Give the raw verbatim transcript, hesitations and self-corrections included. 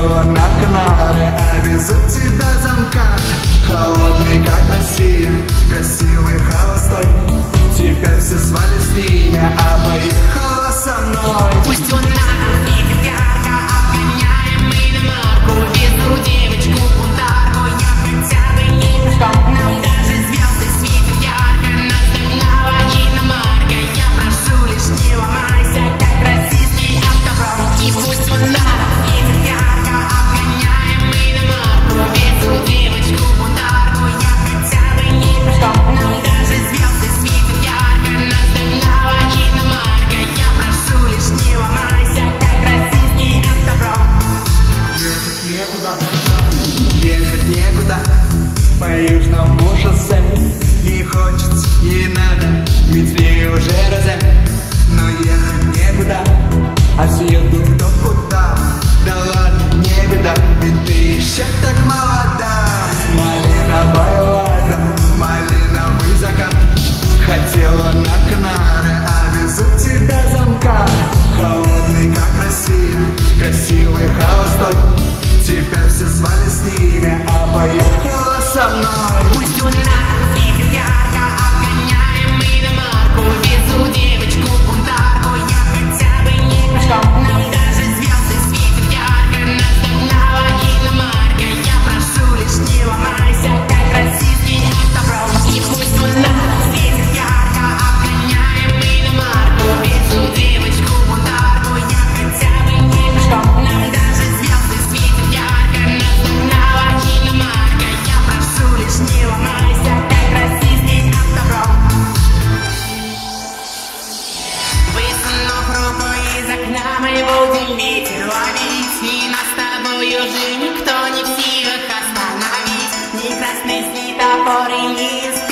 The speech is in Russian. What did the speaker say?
Хотела на Канары, а везут тебя замка. Холодный, как Россия, красивый, холостой. Теперь все звали с ними, а поехала со мной. Пусть он на светит ярко, обгоняем мы на марку. Везу девочку бунтарку, я хотя бы не пешком. Нам даже звезды светят ярко, нас догнала иномарка. Я прошу, лишь не ломайся, как российский автопром. И пусть он на светит ярко, обгоняем мы на марку. Везу девочку бунтарку, я хотя бы не пешком. Нам даже звезды светят ярко, нас догнала иномарка. Я прошу, лишь не ломайся, как российский автопром. Ехать некуда, ехать некуда. По южному шоссе не хочется, не надо, ведь мне уже розе. Но ехать некуда, а все едут кто куда. Да ладно, не беда, ведь ты еще так молода. Малиновая лада, малиновый закат. Хотела на Канары, а везут тебя замка. Холодный, как Россия, красивый, холостой. Теперь все звали с ними, а поехала со мной. Пусть у нас светит ярко, обгоняем мы на марку. Везу девочку бунтарку, я хотя бы не пешком. Нам даже звезды светят ярко, нас догнала иномарка. Я прошу, лишь не ломайся, как российский автопром. И пусть у нас светит ярко, обгоняем мы на марку. Везу девочку бунтарку, я хотя бы не пешком. Нам даже звезды светят ярко, нас догнала иномарка. Я прошу, лишь не ломайся, как российский автопром. Высунув руку из окна, мы будем ветер ловить. И нас с тобой уже никто не в силах остановить. Ни красный светофор и ни